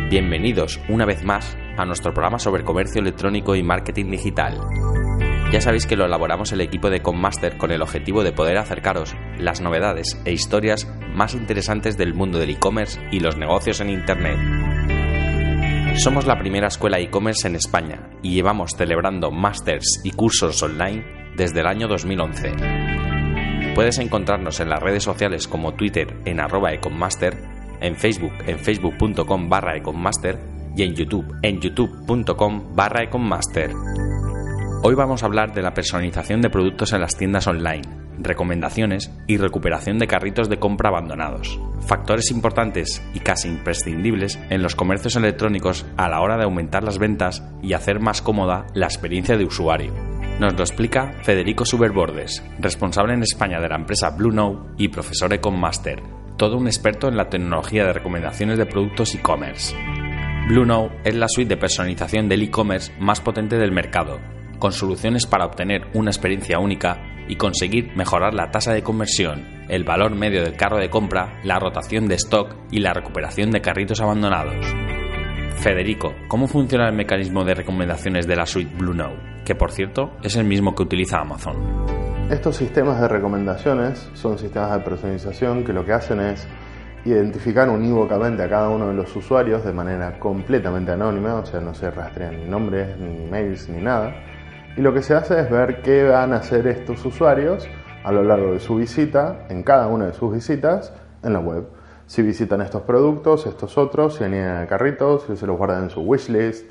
Bienvenidos una vez más a nuestro programa sobre comercio electrónico y marketing digital. Ya sabéis que lo elaboramos el equipo de Ecommaster con el objetivo de poder acercaros las novedades e historias más interesantes del mundo del e-commerce y los negocios en Internet. Somos la primera escuela e-commerce en España y llevamos celebrando másters y cursos online desde el año 2011. Puedes encontrarnos en las redes sociales como Twitter en @ecommaster, en Facebook en facebook.com/ecommaster y en youtube.com/ecommaster. Hoy vamos a hablar de la personalización de productos en las tiendas online, recomendaciones y recuperación de carritos de compra abandonados, factores importantes y casi imprescindibles en los comercios electrónicos a la hora de aumentar las ventas y hacer más cómoda la experiencia de usuario. Nos lo explica Federico Suberbordes, responsable en España de la empresa Blueknow y profesor Ecommaster, todo un experto en la tecnología de recomendaciones de productos e-commerce. Blueknow es la suite de personalización del e-commerce más potente del mercado, con soluciones para obtener una experiencia única y conseguir mejorar la tasa de conversión, el valor medio del carro de compra, la rotación de stock y la recuperación de carritos abandonados. Federico, ¿cómo funciona el mecanismo de recomendaciones de la suite Blueknow? Que por cierto es el mismo que utiliza Amazon. Estos sistemas de recomendaciones son sistemas de personalización que lo que hacen es identificar unívocamente a cada uno de los usuarios de manera completamente anónima, o sea, no se rastrean ni nombres, ni emails, ni nada. Y lo que se hace es ver qué van a hacer estos usuarios a lo largo de su visita, en cada una de sus visitas, en la web. Si visitan estos productos, estos otros, si añaden al carrito, si se los guardan en su wishlist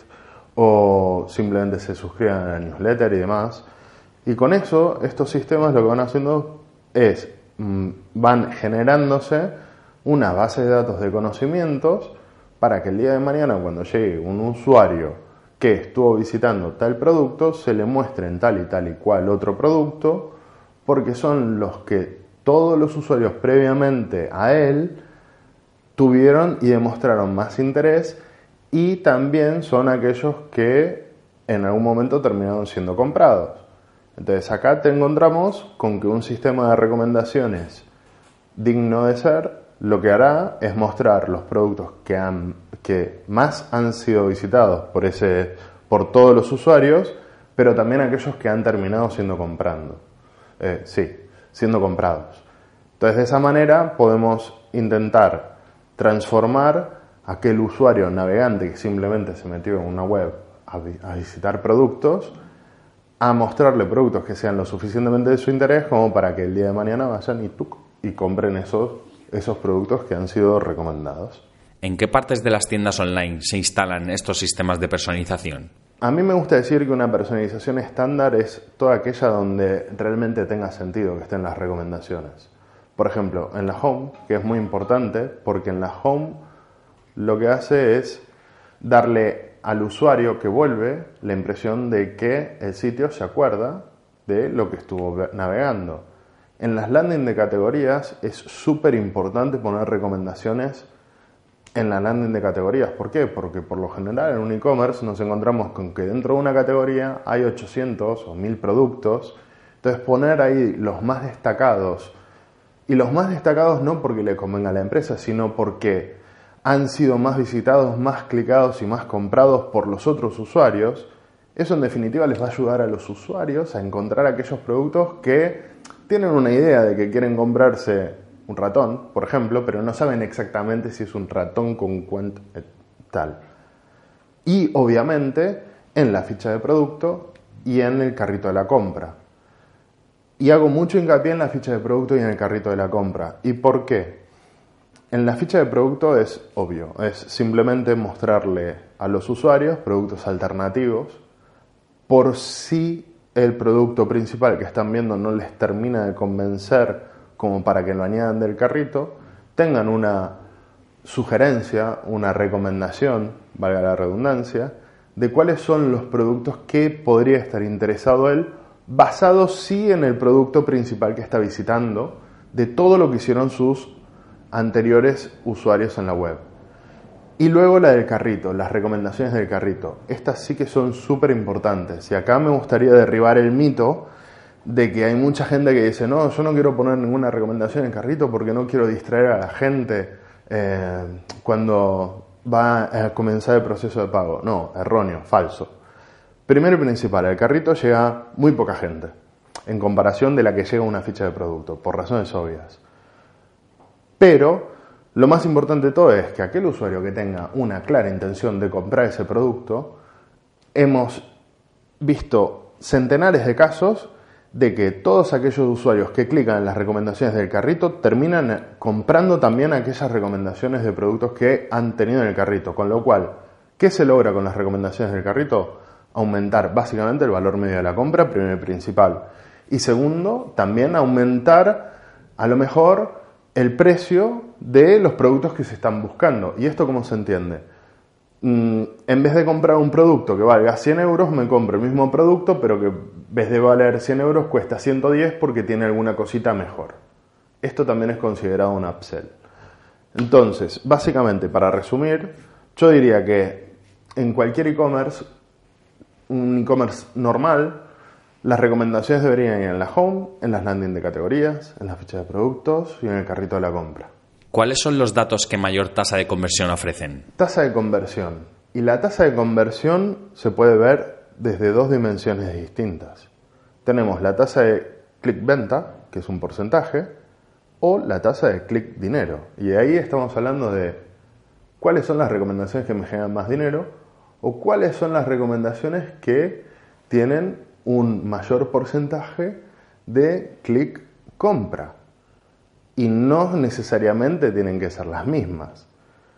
o simplemente se suscriban al newsletter y demás. Y con eso, estos sistemas lo que van haciendo es, van generándose una base de datos de conocimientos para que el día de mañana, cuando llegue un usuario que estuvo visitando tal producto, se le muestren tal y cual otro producto, porque son los que todos los usuarios previamente a él tuvieron y demostraron más interés, y también son aquellos que en algún momento terminaron siendo comprados. Entonces acá te encontramos con que un sistema de recomendaciones digno de ser lo que hará es mostrar los productos que más han sido visitados por todos los usuarios, pero también aquellos que han terminado siendo comprados. Entonces de esa manera podemos intentar transformar aquel usuario navegante que simplemente se metió en una web a visitar productos, a mostrarle productos que sean lo suficientemente de su interés como para que el día de mañana vayan y compren esos productos que han sido recomendados. ¿En qué partes de las tiendas online se instalan estos sistemas de personalización? A mí me gusta decir que una personalización estándar es toda aquella donde realmente tenga sentido que estén las recomendaciones. Por ejemplo, en la home, que es muy importante, porque en la home lo que hace es darle al usuario que vuelve la impresión de que el sitio se acuerda de lo que estuvo navegando. En las landing de categorías es súper importante poner recomendaciones en la landing de categorías. ¿Por qué? Porque por lo general en un e-commerce nos encontramos con que dentro de una categoría hay 800 o 1000 productos. Entonces poner ahí los más destacados, y los más destacados no porque le convenga a la empresa, sino porque han sido más visitados, más clicados y más comprados por los otros usuarios. Eso en definitiva les va a ayudar a los usuarios a encontrar aquellos productos que tienen una idea de que quieren comprarse un ratón, por ejemplo, pero no saben exactamente si es un ratón con cuánto tal. Y obviamente en la ficha de producto y en el carrito de la compra. Y hago mucho hincapié en la ficha de producto y en el carrito de la compra. ¿Y por qué? En la ficha de producto es obvio, es simplemente mostrarle a los usuarios productos alternativos por si el producto principal que están viendo no les termina de convencer como para que lo añadan del carrito, tengan una sugerencia, una recomendación, valga la redundancia, de cuáles son los productos que podría estar interesado él, basado sí en el producto principal que está visitando, de todo lo que hicieron sus anteriores usuarios en la web. Y luego la del carrito, las recomendaciones del carrito. Estas sí que son súper importantes. Y acá me gustaría derribar el mito de que hay mucha gente que dice, no, yo no quiero poner ninguna recomendación en el carrito porque no quiero distraer a la gente cuando va a comenzar el proceso de pago. No, erróneo, falso. Primero y principal, al carrito llega muy poca gente en comparación de la que llega a una ficha de producto, por razones obvias. Pero lo más importante de todo es que aquel usuario que tenga una clara intención de comprar ese producto, hemos visto centenares de casos de que todos aquellos usuarios que clican en las recomendaciones del carrito terminan comprando también aquellas recomendaciones de productos que han tenido en el carrito. Con lo cual, ¿qué se logra con las recomendaciones del carrito? Aumentar básicamente el valor medio de la compra, primero y principal. Y segundo, también aumentar a lo mejor el precio de los productos que se están buscando. ¿Y esto cómo se entiende? En vez de comprar un producto que valga 100 euros, me compro el mismo producto, pero que en vez de valer 100 euros cuesta 110 porque tiene alguna cosita mejor. Esto también es considerado un upsell. Entonces, básicamente, para resumir, yo diría que en cualquier e-commerce, un e-commerce normal, las recomendaciones deberían ir en la home, en las landing de categorías, en la ficha de productos y en el carrito de la compra. ¿Cuáles son los datos que mayor tasa de conversión ofrecen? Tasa de conversión. Y la tasa de conversión se puede ver desde dos dimensiones distintas. Tenemos la tasa de clic venta, que es un porcentaje, o la tasa de clic dinero. Y ahí estamos hablando de cuáles son las recomendaciones que me generan más dinero o cuáles son las recomendaciones que tienen un mayor porcentaje de clic compra. Y no necesariamente tienen que ser las mismas.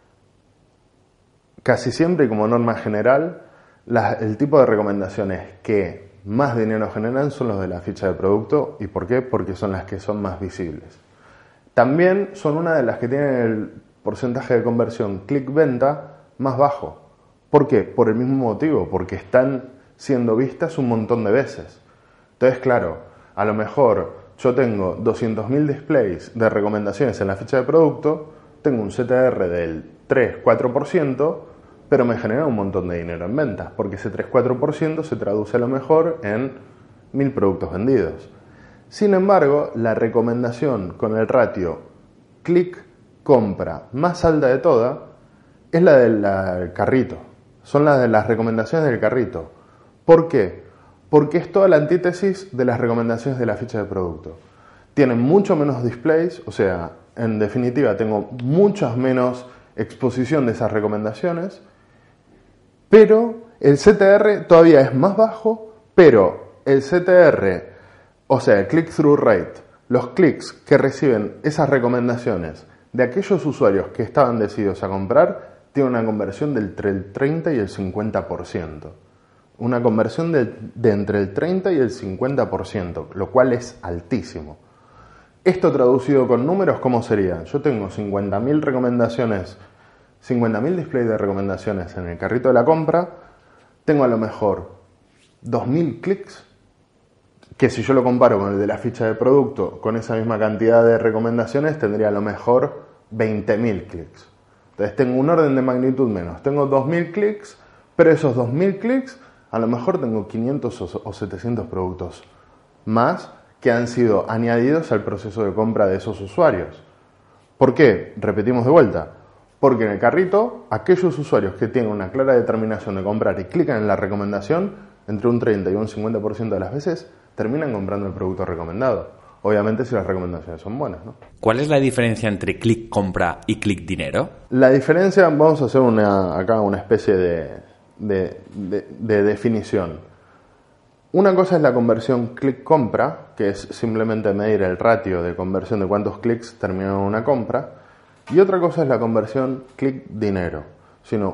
Casi siempre y como norma general, el tipo de recomendaciones que más dinero generan son los de la ficha de producto. ¿Y por qué? Porque son las que son más visibles. También son una de las que tienen el porcentaje de conversión clic-venta más bajo. ¿Por qué? Por el mismo motivo, porque están siendo vistas un montón de veces. Entonces, claro, a lo mejor yo tengo 200.000 displays de recomendaciones en la ficha de producto, tengo un CTR del 3-4%, pero me genera un montón de dinero en ventas, porque ese 3-4% se traduce a lo mejor en 1.000 productos vendidos. Sin embargo, la recomendación con el ratio clic-compra más alta de toda es la del carrito. Son las de las recomendaciones del carrito. ¿Por qué? Porque es toda la antítesis de las recomendaciones de la ficha de producto. Tienen mucho menos displays, o sea, en definitiva tengo muchas menos exposición de esas recomendaciones, pero el CTR todavía es más bajo, pero el CTR, o sea, el click-through rate, los clics que reciben esas recomendaciones de aquellos usuarios que estaban decididos a comprar, tiene una conversión de entre el 30 y el 50%. Una conversión de entre el 30 y el 50%, lo cual es altísimo. Esto traducido con números, ¿cómo sería? Yo tengo 50.000 recomendaciones, 50.000 displays de recomendaciones en el carrito de la compra, tengo a lo mejor 2.000 clics, que si yo lo comparo con el de la ficha de producto, con esa misma cantidad de recomendaciones, tendría a lo mejor 20.000 clics. Entonces tengo un orden de magnitud menos. Tengo 2.000 clics, pero esos 2.000 clics, a lo mejor tengo 500 o 700 productos más que han sido añadidos al proceso de compra de esos usuarios. ¿Por qué? Repetimos de vuelta. Porque en el carrito, aquellos usuarios que tienen una clara determinación de comprar y clican en la recomendación, entre un 30 y un 50% de las veces, terminan comprando el producto recomendado. Obviamente si las recomendaciones son buenas, ¿no? ¿Cuál es la diferencia entre clic compra y clic dinero? La diferencia, vamos a hacer acá una especie de definición. Una cosa es la conversión clic compra, que es simplemente medir el ratio de conversión de cuántos clics terminan en una compra, y otra cosa es la conversión clic dinero, sino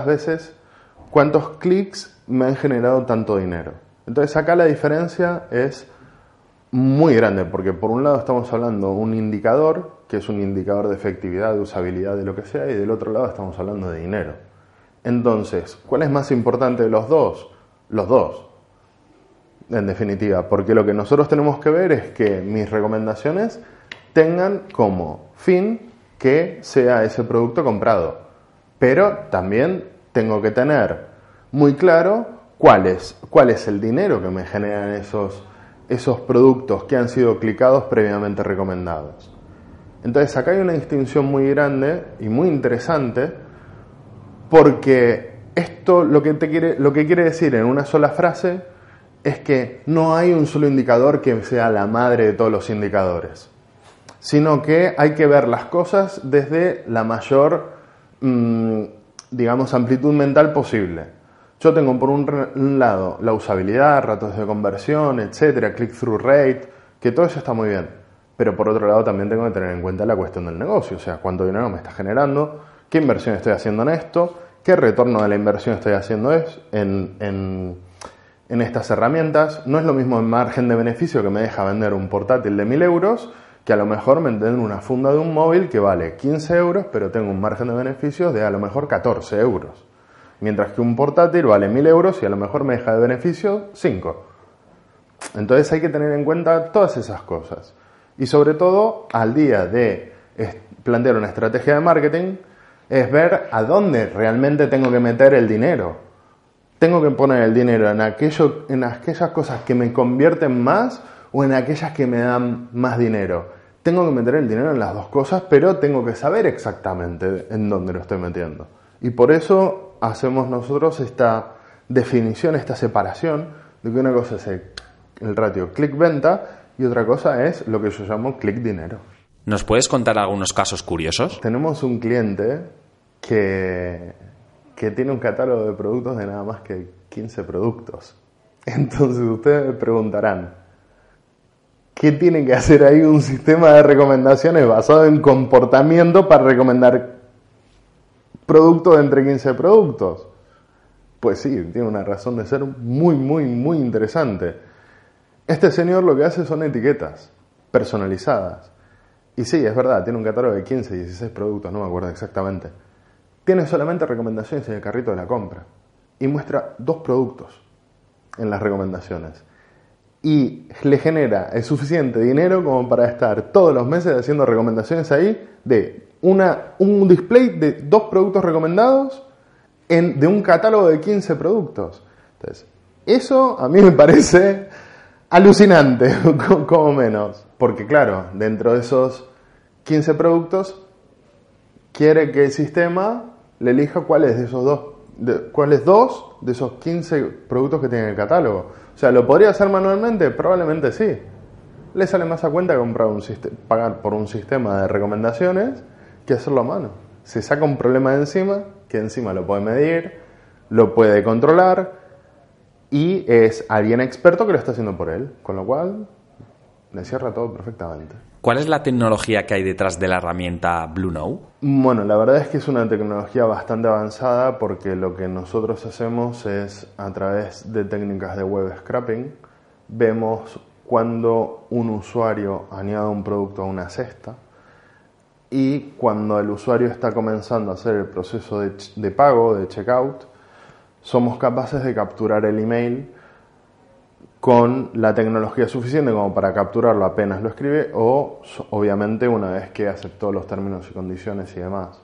cuántos clics me han generado tanto dinero. Entonces acá la diferencia es muy grande, porque por un lado estamos hablando de un indicador, que es un indicador de efectividad, de usabilidad, de lo que sea, y del otro lado estamos hablando de dinero. Entonces, ¿cuál es más importante de los dos? Los dos, en definitiva, porque lo que nosotros tenemos que ver es que mis recomendaciones tengan como fin que sea ese producto comprado, pero también tengo que tener muy claro cuál es el dinero que me generan esos productos que han sido clicados previamente recomendados. Entonces acá hay una distinción muy grande y muy interesante, Porque esto lo que quiere decir en una sola frase es que no hay un solo indicador que sea la madre de todos los indicadores, sino que hay que ver las cosas desde la mayor, digamos, amplitud mental posible. Yo tengo por un lado la usabilidad, ratos de conversión, etcétera, click-through rate, que todo eso está muy bien. Pero por otro lado también tengo que tener en cuenta la cuestión del negocio, o sea, cuánto dinero me está generando, qué inversión estoy haciendo en esto, qué retorno de la inversión estoy haciendo en estas herramientas. No es lo mismo el margen de beneficio que me deja vender un portátil de 1.000 euros que a lo mejor me venden una funda de un móvil que vale 15 euros, pero tengo un margen de beneficios de a lo mejor 14 euros. Mientras que un portátil vale 1.000 euros y a lo mejor me deja de beneficio 5. Entonces hay que tener en cuenta todas esas cosas. Y sobre todo, al día de plantear una estrategia de marketing, es ver a dónde realmente tengo que meter el dinero. Tengo que poner el dinero en aquellas cosas que me convierten más o en aquellas que me dan más dinero. Tengo que meter el dinero en las dos cosas, pero tengo que saber exactamente en dónde lo estoy metiendo. Y por eso hacemos nosotros esta definición, esta separación de que una cosa es el ratio click-venta y otra cosa es lo que yo llamo click-dinero. ¿Nos puedes contar algunos casos curiosos? Tenemos un cliente que tiene un catálogo de productos de nada más que 15 productos. Entonces ustedes me preguntarán, ¿qué tiene que hacer ahí un sistema de recomendaciones basado en comportamiento para recomendar productos de entre 15 productos? Pues sí, tiene una razón de ser muy, muy, muy interesante. Este señor lo que hace son etiquetas personalizadas. Y sí, es verdad, tiene un catálogo de 15, 16 productos, no me acuerdo exactamente. Tiene solamente recomendaciones en el carrito de la compra. Y muestra 2 productos en las recomendaciones. Y le genera el suficiente dinero como para estar todos los meses haciendo recomendaciones ahí de un display de 2 productos recomendados de un catálogo de 15 productos. Entonces, eso a mí me parece alucinante, como menos. Porque claro, dentro de esos 15 productos, quiere que el sistema le elija cuáles dos de esos 15 productos que tiene en el catálogo. O sea, ¿lo podría hacer manualmente? Probablemente sí. Le sale más a cuenta pagar por un sistema de recomendaciones que hacerlo a mano. Se saca un problema de encima, que encima lo puede medir, lo puede controlar y es alguien experto que lo está haciendo por él, con lo cual le cierra todo perfectamente. ¿Cuál es la tecnología que hay detrás de la herramienta Blueknow? Bueno, la verdad es que es una tecnología bastante avanzada porque lo que nosotros hacemos es, a través de técnicas de web scraping, vemos cuando un usuario añade un producto a una cesta y cuando el usuario está comenzando a hacer el proceso de pago, de checkout, somos capaces de capturar el email con la tecnología suficiente como para capturarlo apenas lo escribe o obviamente una vez que aceptó los términos y condiciones y demás.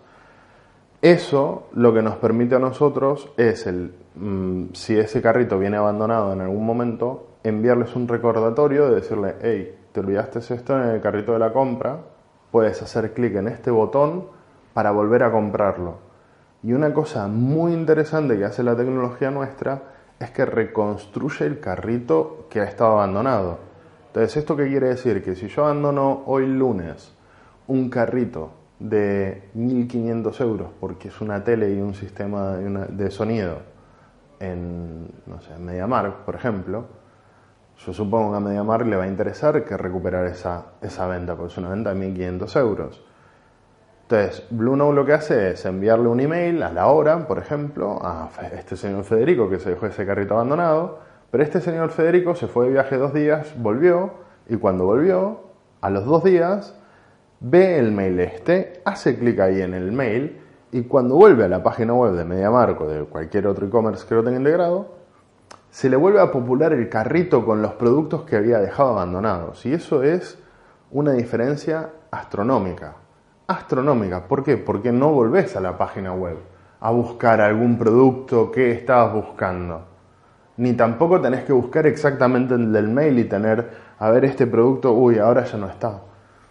Eso lo que nos permite a nosotros es, si ese carrito viene abandonado en algún momento, enviarles un recordatorio de decirle, hey, te olvidaste esto en el carrito de la compra, puedes hacer clic en este botón para volver a comprarlo. Y una cosa muy interesante que hace la tecnología nuestra es que reconstruye el carrito que ha estado abandonado. Entonces, ¿esto qué quiere decir? Que si yo abandono hoy lunes un carrito de 1.500 euros porque es una tele y un sistema de sonido en, no sé, MediaMarkt, por ejemplo, yo supongo que a MediaMarkt le va a interesar que recuperar esa venta, porque es una venta de 1.500 euros. Entonces, Blueknow lo que hace es enviarle un email a la hora, por ejemplo, a este señor Federico que se dejó ese carrito abandonado, pero este señor Federico se fue de viaje 2 días, volvió, y cuando volvió, a los 2 días, ve el mail hace clic ahí en el mail, y cuando vuelve a la página web de MediaMarkt o de cualquier otro e-commerce que lo tenga integrado, se le vuelve a popular el carrito con los productos que había dejado abandonados. Y eso es una diferencia astronómica. Astronómica. ¿Por qué? Porque no volvés a la página web a buscar algún producto que estabas buscando. Ni tampoco tenés que buscar exactamente el del mail y tener, a ver, este producto, uy, ahora ya no está.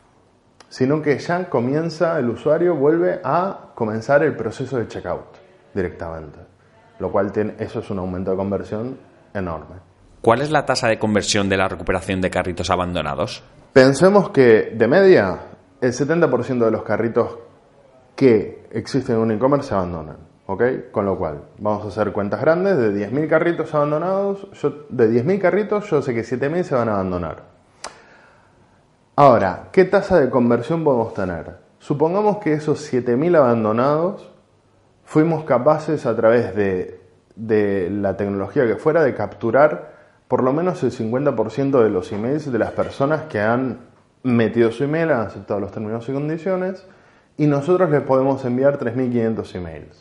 Sino que ya comienza, el usuario vuelve a comenzar el proceso de checkout directamente. Lo cual eso es un aumento de conversión enorme. ¿Cuál es la tasa de conversión de la recuperación de carritos abandonados? Pensemos que, de media, el 70% de los carritos que existen en un e-commerce se abandonan, ¿ok? Con lo cual, vamos a hacer cuentas grandes, de 10.000 carritos abandonados, de 10.000 carritos yo sé que 7.000 se van a abandonar. Ahora, ¿qué tasa de conversión podemos tener? Supongamos que esos 7.000 abandonados fuimos capaces a través de la tecnología que fuera de capturar por lo menos el 50% de los emails de las personas que han metido su email, han aceptado los términos y condiciones, y nosotros les podemos enviar 3.500 emails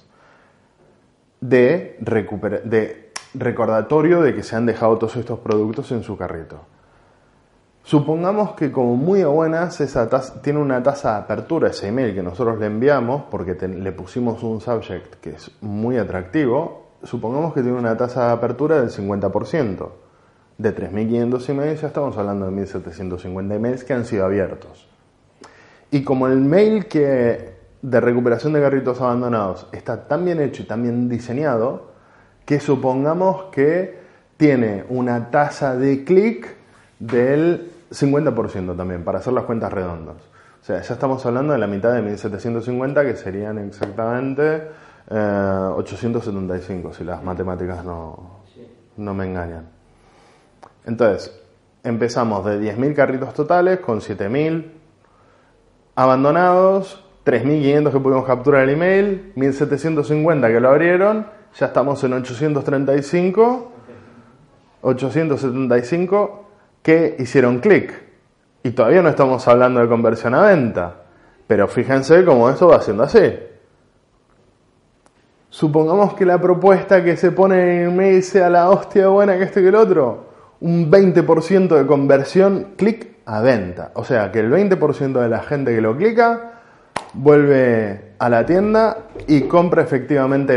de recordatorio de que se han dejado todos estos productos en su carrito. Supongamos que como muy buenas tiene una tasa de apertura ese email que nosotros le enviamos porque le pusimos un subject que es muy atractivo. Supongamos que tiene una tasa de apertura del 50%. De 3.500 emails ya estamos hablando de 1.750 emails que han sido abiertos. Y como el mail de recuperación de carritos abandonados está tan bien hecho y tan bien diseñado, que supongamos que tiene una tasa de clic del 50% también, para hacer las cuentas redondas. O sea, ya estamos hablando de la mitad de 1.750, que serían exactamente 875, si las matemáticas no me engañan. Entonces, empezamos de 10.000 carritos totales con 7.000 abandonados, 3.500 que pudimos capturar el email, 1.750 que lo abrieron, ya estamos en 875 que hicieron clic. Y todavía no estamos hablando de conversión a venta, pero fíjense cómo eso va siendo así. Supongamos que la propuesta que se pone en el email sea la hostia buena que este que el otro. Un 20% de conversión clic a venta. O sea que el 20% de la gente que lo clica vuelve a la tienda y compra efectivamente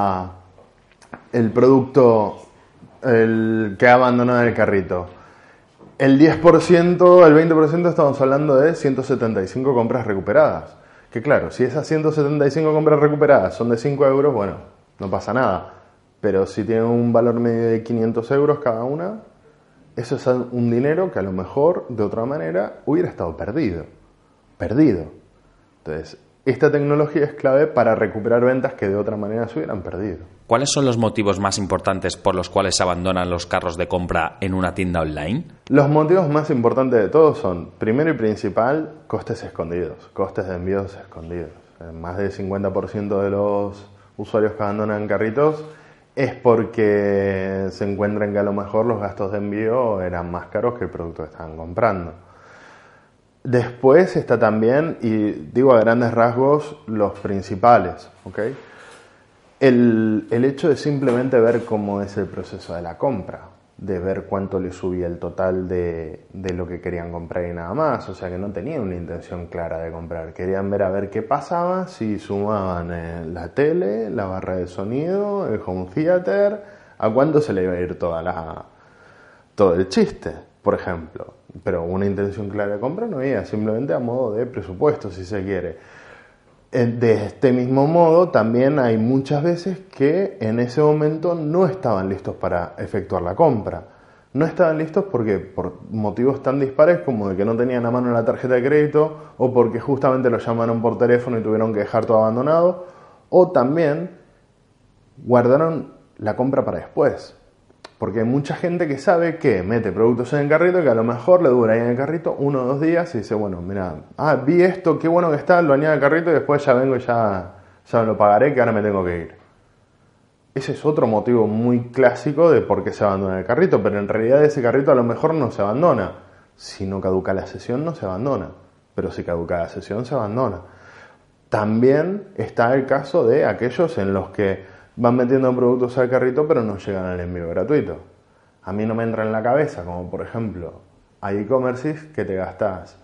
el producto que ha abandonado en el carrito. El 10%, el 20% estamos hablando de 175 compras recuperadas. Que claro, si esas 175 compras recuperadas son de 5 euros, bueno, no pasa nada. Pero si tienen un valor medio de 500 euros cada una, eso es un dinero que a lo mejor, de otra manera, hubiera estado perdido. Entonces, esta tecnología es clave para recuperar ventas que de otra manera se hubieran perdido. ¿Cuáles son los motivos más importantes por los cuales se abandonan los carros de compra en una tienda online? Los motivos más importantes de todos son, primero y principal, costes escondidos, costes de envíos escondidos. Más del 50% de los usuarios que abandonan carritos es porque se encuentran que a lo mejor los gastos de envío eran más caros que el producto que estaban comprando. Después está también, y digo a grandes rasgos, los principales, ¿ok? El hecho de simplemente ver cómo es el proceso de la compra, de ver cuánto le subía el total de lo que querían comprar y nada más. O sea que no tenían una intención clara de comprar, querían ver a ver qué pasaba si sumaban la tele, la barra de sonido, el home theater, a cuánto se le iba a ir todo el chiste, por ejemplo. Pero una intención clara de compra no había, simplemente a modo de presupuesto, si se quiere. De este mismo modo, también hay muchas veces que en ese momento no estaban listos para efectuar la compra. No estaban listos porque por motivos tan dispares como de que no tenían a mano la tarjeta de crédito, o porque justamente lo llamaron por teléfono y tuvieron que dejar todo abandonado, o también guardaron la compra para después. Porque hay mucha gente que sabe que mete productos en el carrito que a lo mejor le dura ahí en el carrito 1 o 2 días y dice, bueno, mira, vi esto, qué bueno que está, lo añado al carrito y después ya vengo y ya me lo pagaré, que ahora me tengo que ir. Ese es otro motivo muy clásico de por qué se abandona el carrito, pero en realidad ese carrito a lo mejor no se abandona. Si no caduca la sesión no se abandona, pero si caduca la sesión se abandona. También está el caso de aquellos en los que van metiendo productos al carrito pero no llegan al envío gratuito. A mí no me entra en la cabeza, como por ejemplo, hay e-commerces que te gastas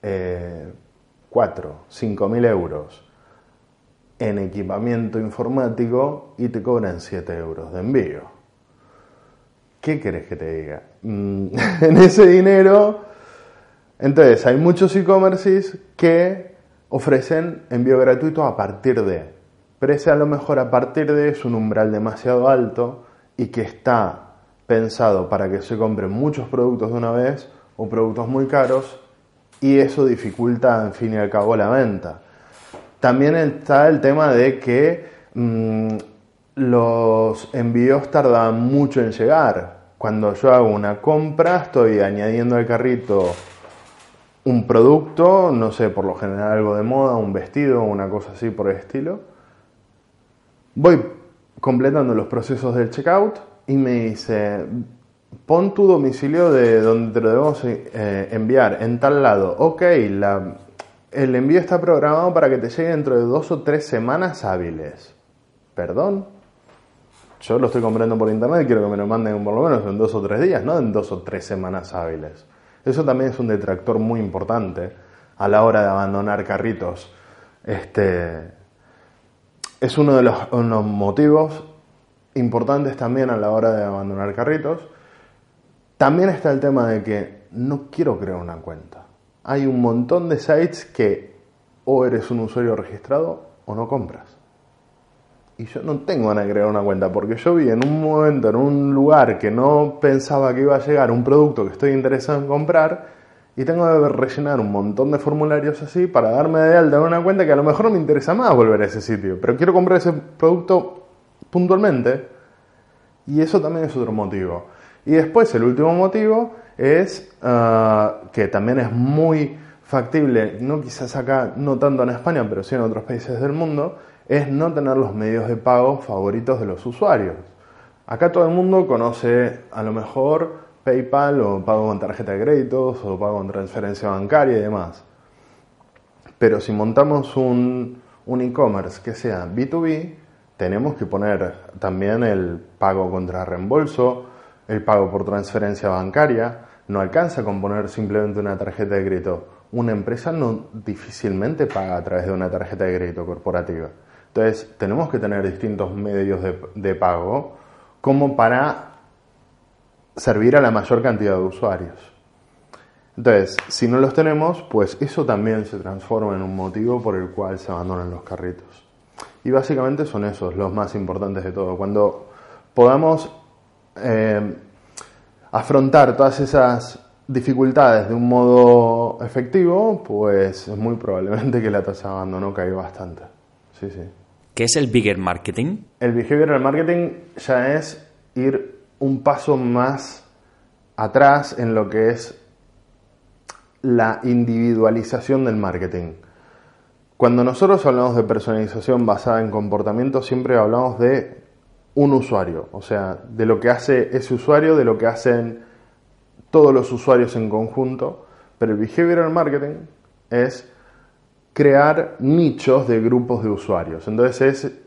4.000-5.000 euros en equipamiento informático y te cobran 7 euros de envío. ¿Qué querés que te diga? En ese dinero, entonces hay muchos e-commerces que ofrecen envío gratuito a partir de. pero ese a lo mejor a partir de es un umbral demasiado alto y que está pensado para que se compren muchos productos de una vez o productos muy caros, y eso dificulta, en fin y al cabo, la venta. También está el tema de que los envíos tardan mucho en llegar. Cuando yo hago una compra, estoy añadiendo al carrito un producto, no sé, por lo general algo de moda, un vestido, una cosa así por el estilo. Voy completando los procesos del checkout y me dice, pon tu domicilio de donde te lo debemos enviar, en tal lado. Ok, el envío está programado para que te llegue dentro de 2 o 3 semanas hábiles. ¿Perdón? Yo lo estoy comprando por internet y quiero que me lo manden por lo menos en 2 o 3 días, no en 2 o 3 semanas hábiles. Eso también es un detractor muy importante a la hora de abandonar carritos. Es uno de los motivos importantes también a la hora de abandonar carritos. También está el tema de que no quiero crear una cuenta. Hay un montón de sites que o eres un usuario registrado o no compras. Y yo no tengo ganas de crear una cuenta porque yo vi en un momento, en un lugar que no pensaba que iba a llegar un producto que estoy interesado en comprar y tengo que rellenar un montón de formularios así para darme de alta en una cuenta que a lo mejor no me interesa más volver a ese sitio, pero quiero comprar ese producto puntualmente, y eso también es otro motivo. Y después el último motivo es que también es muy factible, no quizás acá, no tanto en España, pero sí en otros países del mundo, es no tener los medios de pago favoritos de los usuarios. Acá todo el mundo conoce a lo mejor PayPal o pago con tarjeta de créditos o pago con transferencia bancaria y demás. Pero si montamos un e-commerce que sea B2B, tenemos que poner también el pago contra reembolso, el pago por transferencia bancaria. No alcanza con poner simplemente una tarjeta de crédito. Una empresa difícilmente paga a través de una tarjeta de crédito corporativa. Entonces, tenemos que tener distintos medios de pago como para servir a la mayor cantidad de usuarios. Entonces, si no los tenemos, pues eso también se transforma en un motivo por el cual se abandonan los carritos. Y básicamente son esos los más importantes de todo. Cuando podamos afrontar todas esas dificultades de un modo efectivo, pues es muy probablemente que la tasa de abandono caiga bastante. Sí, sí. ¿Qué es el Bigger Marketing? El Behavioral Marketing ya es ir un paso más atrás en lo que es la individualización del marketing. Cuando nosotros hablamos de personalización basada en comportamiento, siempre hablamos de un usuario, o sea, de lo que hace ese usuario, de lo que hacen todos los usuarios en conjunto, pero el Behavioral Marketing es crear nichos de grupos de usuarios. Entonces es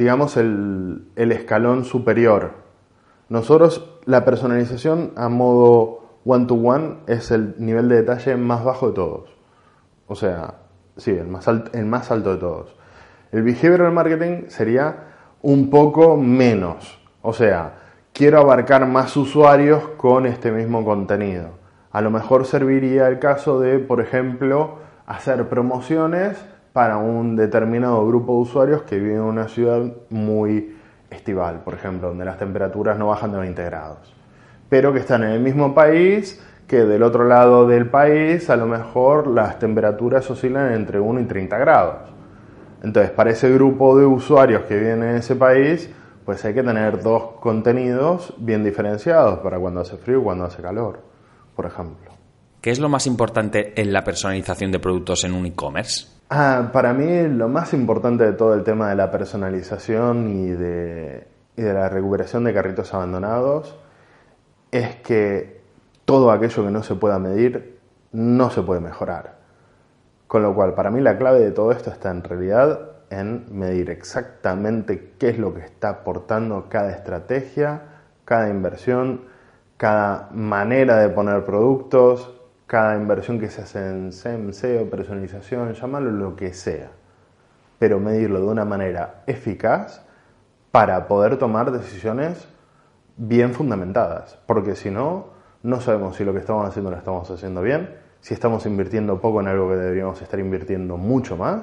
el escalón superior. Nosotros, la personalización a modo one-to-one es el nivel de detalle más bajo de todos. O sea, sí, el más alto de todos. El Behavioral Marketing sería un poco menos. O sea, quiero abarcar más usuarios con este mismo contenido. A lo mejor serviría el caso de, por ejemplo, hacer promociones para un determinado grupo de usuarios que viven en una ciudad muy estival, por ejemplo, donde las temperaturas no bajan de 20 grados, pero que están en el mismo país, que del otro lado del país a lo mejor las temperaturas oscilan entre 1 y 30 grados. Entonces, para ese grupo de usuarios que viven en ese país, pues hay que tener 2 contenidos bien diferenciados para cuando hace frío y cuando hace calor, por ejemplo. ¿Qué es lo más importante en la personalización de productos en un e-commerce? Para mí lo más importante de todo el tema de la personalización y de la recuperación de carritos abandonados es que todo aquello que no se pueda medir no se puede mejorar. Con lo cual, para mí la clave de todo esto está en realidad en medir exactamente qué es lo que está aportando cada estrategia, cada inversión, cada manera de poner productos, cada inversión que se hace en SEM, SEO, personalización, llámalo lo que sea, pero medirlo de una manera eficaz para poder tomar decisiones bien fundamentadas, porque si no, no sabemos si lo que estamos haciendo lo estamos haciendo bien, si estamos invirtiendo poco en algo que deberíamos estar invirtiendo mucho más,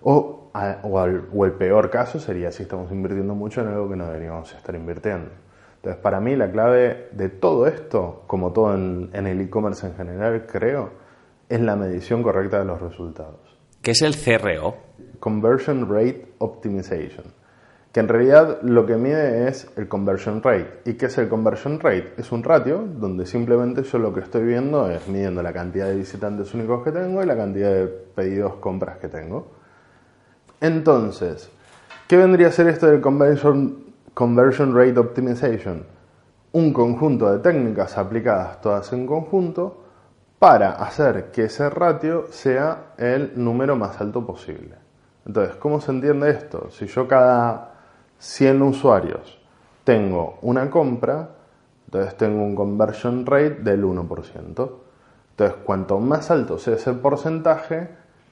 O el peor caso sería si estamos invirtiendo mucho en algo que no deberíamos estar invirtiendo. Entonces, para mí la clave de todo esto, como todo en el e-commerce en general, creo, es la medición correcta de los resultados. ¿Qué es el CRO? Conversion Rate Optimization. Que en realidad lo que mide es el conversion rate. ¿Y qué es el conversion rate? Es un ratio donde simplemente yo lo que estoy viendo es midiendo la cantidad de visitantes únicos que tengo y la cantidad de pedidos, compras que tengo. Entonces, ¿qué vendría a ser esto del conversion rate optimization? Un conjunto de técnicas aplicadas todas en conjunto para hacer que ese ratio sea el número más alto posible. Entonces, ¿cómo se entiende esto? Si yo cada 100 usuarios tengo una compra, entonces tengo un conversion rate del 1%. Entonces, cuanto más alto sea ese porcentaje,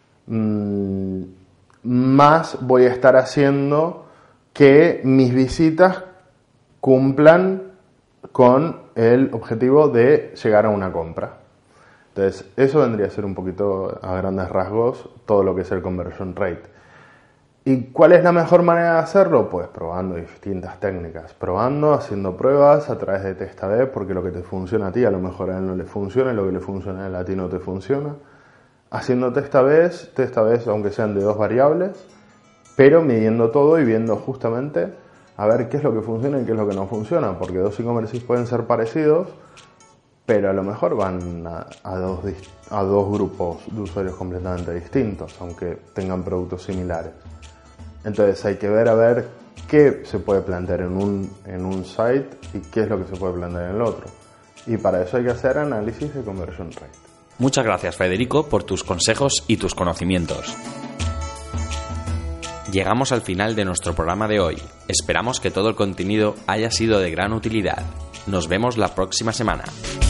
más voy a estar haciendo que mis visitas cumplan con el objetivo de llegar a una compra. Entonces, eso vendría a ser un poquito a grandes rasgos todo lo que es el conversion rate. ¿Y cuál es la mejor manera de hacerlo? Pues probando distintas técnicas, haciendo pruebas a través de test A/B, porque lo que te funciona a ti a lo mejor a él no le funciona y lo que le funciona a él a ti no te funciona. Haciendo test A/B aunque sean de 2 variables, pero midiendo todo y viendo justamente a ver qué es lo que funciona y qué es lo que no funciona, porque dos e-commerces pueden ser parecidos, pero a lo mejor van a dos grupos de usuarios completamente distintos, aunque tengan productos similares. Entonces hay que ver a ver qué se puede plantear en un site y qué es lo que se puede plantear en el otro. Y para eso hay que hacer análisis de conversion rate. Muchas gracias, Federico, por tus consejos y tus conocimientos. Llegamos al final de nuestro programa de hoy. Esperamos que todo el contenido haya sido de gran utilidad. Nos vemos la próxima semana.